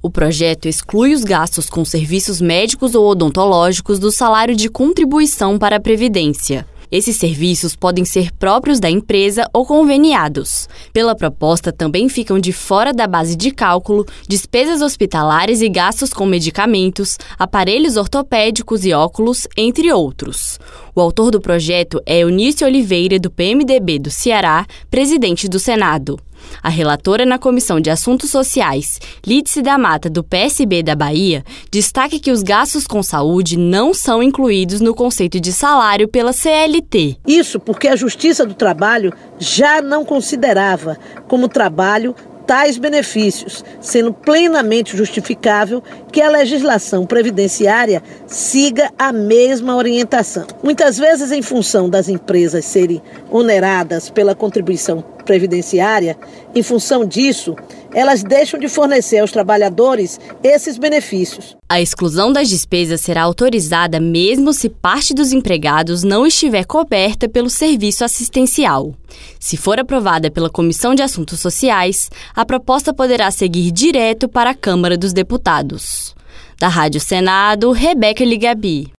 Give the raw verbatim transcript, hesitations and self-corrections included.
O projeto exclui os gastos com serviços médicos ou odontológicos do salário de contribuição para a Previdência. Esses serviços podem ser próprios da empresa ou conveniados. Pela proposta, também ficam de fora da base de cálculo despesas hospitalares e gastos com medicamentos, aparelhos ortopédicos e óculos, entre outros. O autor do projeto é Eunice Oliveira, do P M D B do Ceará, presidente do Senado. A relatora na Comissão de Assuntos Sociais, Lídice da Mata, do P S B da Bahia, destaca que os gastos com saúde não são incluídos no conceito de salário pela C L T. Isso porque a Justiça do Trabalho já não considerava como trabalho tais benefícios, sendo plenamente justificável que a legislação previdenciária siga a mesma orientação. Muitas vezes, em função das empresas serem oneradas pela contribuição previdenciária, em função disso, elas deixam de fornecer aos trabalhadores esses benefícios. A exclusão das despesas será autorizada mesmo se parte dos empregados não estiver coberta pelo serviço assistencial. Se for aprovada pela Comissão de Assuntos Sociais, a proposta poderá seguir direto para a Câmara dos Deputados. Da Rádio Senado, Rebeca Ligabi.